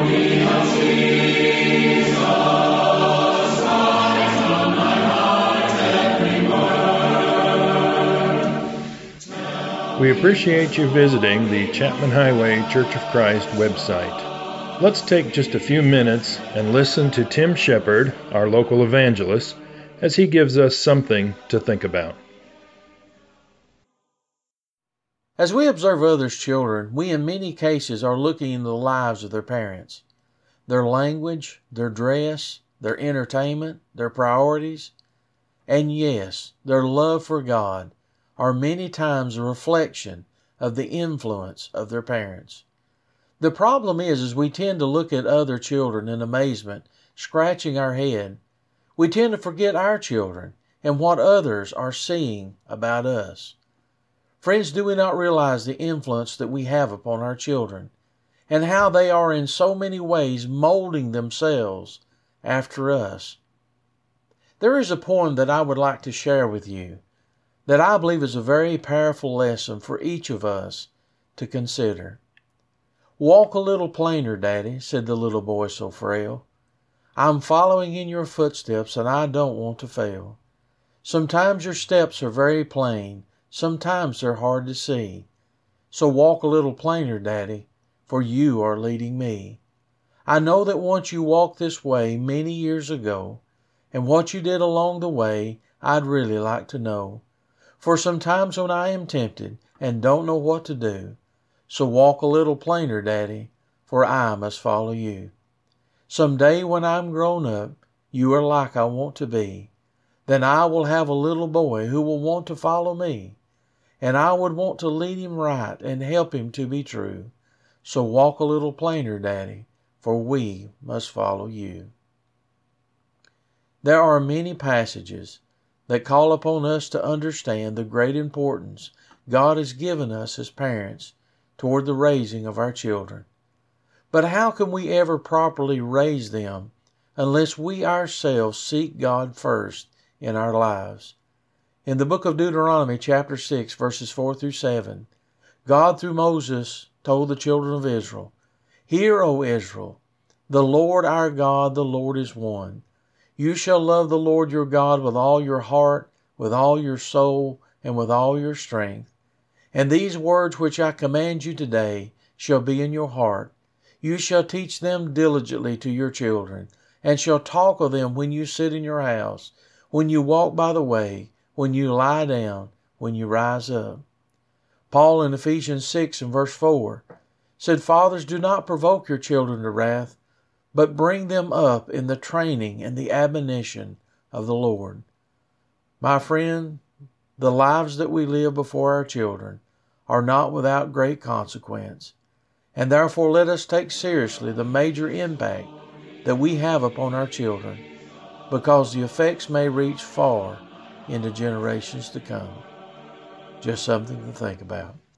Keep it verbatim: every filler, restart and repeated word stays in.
We appreciate you visiting the Chapman Highway Church of Christ website. Let's take just a few minutes and listen to Tim Shepard, our local evangelist, as he gives us something to think about. As we observe others' children, we in many cases are looking into the lives of their parents. Their language, their dress, their entertainment, their priorities, and yes, their love for God are many times a reflection of the influence of their parents. The problem is, is we tend to look at other children in amazement, scratching our head. We tend to forget our children and what others are seeing about us. Friends, do we not realize the influence that we have upon our children and how they are in so many ways molding themselves after us? There is a poem that I would like to share with you that I believe is a very powerful lesson for each of us to consider. "Walk a little plainer, Daddy," said the little boy so frail. "I'm following in your footsteps and I don't want to fail. Sometimes your steps are very plain, sometimes they're hard to see. So walk a little plainer, Daddy, for you are leading me. I know that once you walked this way many years ago, and what you did along the way I'd really like to know. For sometimes when I am tempted and don't know what to do, so walk a little plainer, Daddy, for I must follow you. Some day when I'm grown up, you are like I want to be. Then I will have a little boy who will want to follow me, and I would want to lead him right and help him to be true. So walk a little plainer, Daddy, for we must follow you." There are many passages that call upon us to understand the great importance God has given us as parents toward the raising of our children. But how can we ever properly raise them unless we ourselves seek God first in our lives? In the book of Deuteronomy, chapter six, verses four through seven, God through Moses told the children of Israel, "Hear, O Israel, the Lord our God, the Lord is one. You shall love the Lord your God with all your heart, with all your soul, and with all your strength. And these words which I command you today shall be in your heart. You shall teach them diligently to your children, and shall talk of them when you sit in your house, when you walk by the way, when you lie down, when you rise up." Paul in Ephesians six and verse four said, "Fathers, do not provoke your children to wrath, but bring them up in the training and the admonition of the Lord." My friend, the lives that we live before our children are not without great consequence, and therefore let us take seriously the major impact that we have upon our children, because the effects may reach far into generations to come. Just something to think about.